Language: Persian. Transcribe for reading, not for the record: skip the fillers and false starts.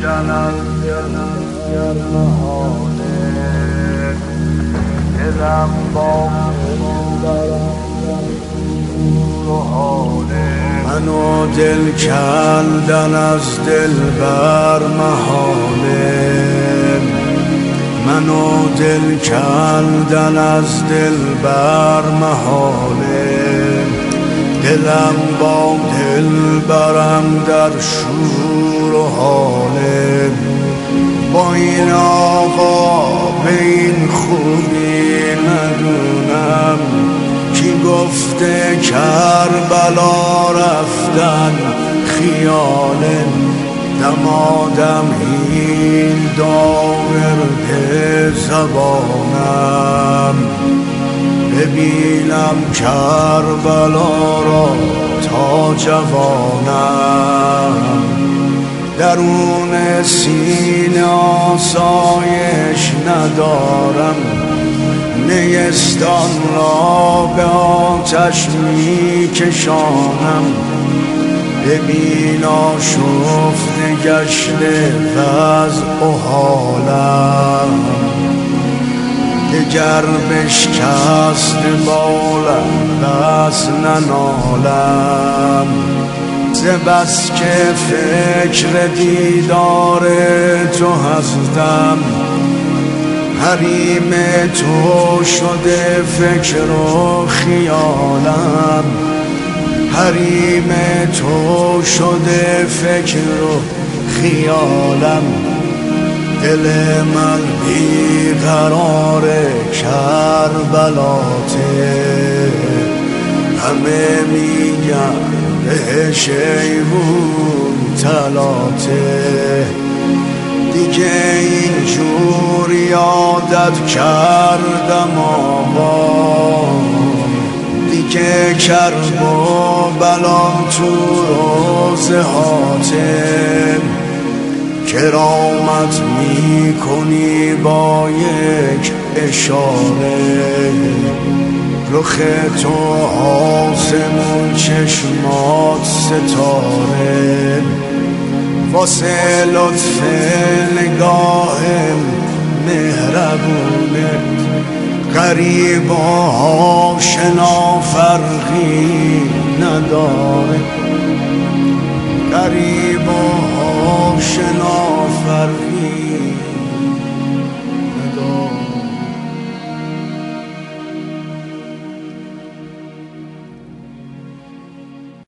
دلم با منو دل کندن از دل بر محاله، منو دل کندن از دل بر محاله. دلم با دل برم در شور و حاله، با این آقا به این خوبی ندونم کی گفته کربلا رفتن خیاله. دمادم این داورد زبانم، ببینم کربلا را تا جوانم. درون سینه آسایش ندارم، نیستان را به آتش می کشانم. ببین آشفته گشته وضع و حالم، دگر بشکست بالم بس ننالم. ز بس که فکر دیدار تو هستم، حریم تو شده فکر و خیالم. حریم تو شده فکر و خیالم. دل من بیقرار کربلاته، همه میگن بهش ایوون تلاته. دیگه اینجور یادت کردم آقا، دیگه کرب و بلام تو روزه هاته. کرامت میکنی با یک اشاره، رخ تو آسمون چشمات ستاره. واسه لطف نگاه مهربونه، غریب و آشنا فرقی نداره. غریب و آشنا فرقی